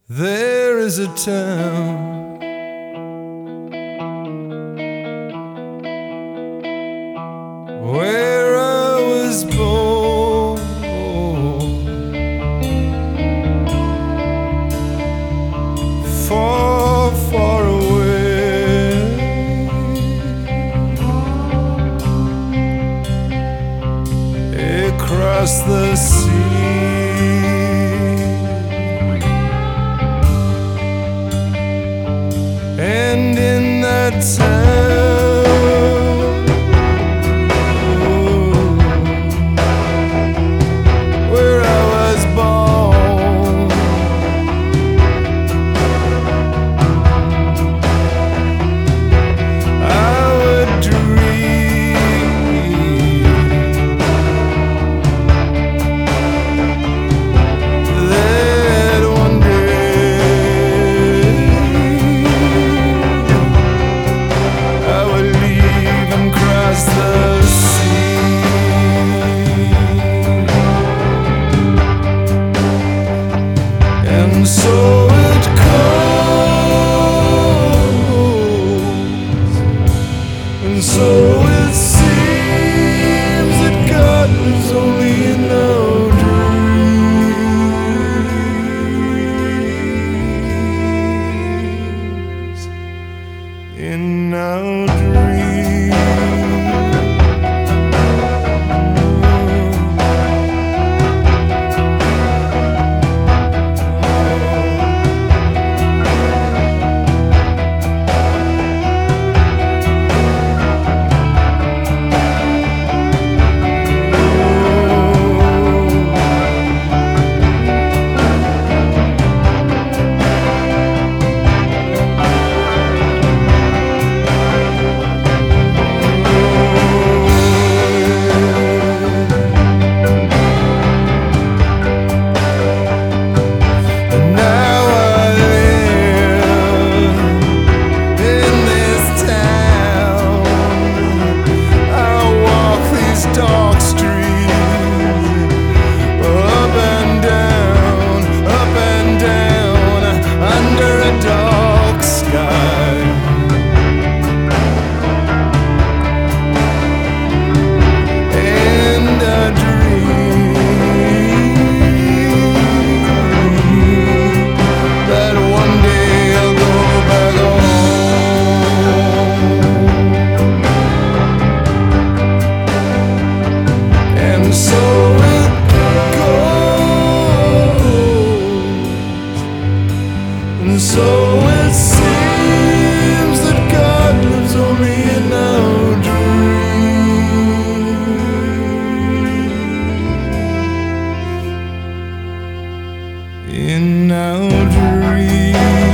There is a town where I was born, far, far away, across the sea. And in that town, where I was born, I would dream that one day I would leave and cross the sea. And so it goes, and so it seems that God lives only in our dreams, in our dreams. Dark streets, up and down, under a dark sky. And I dream that one day I'll go back home. And so it goes, and so it seems that God lives only in our dreams, in our dreams.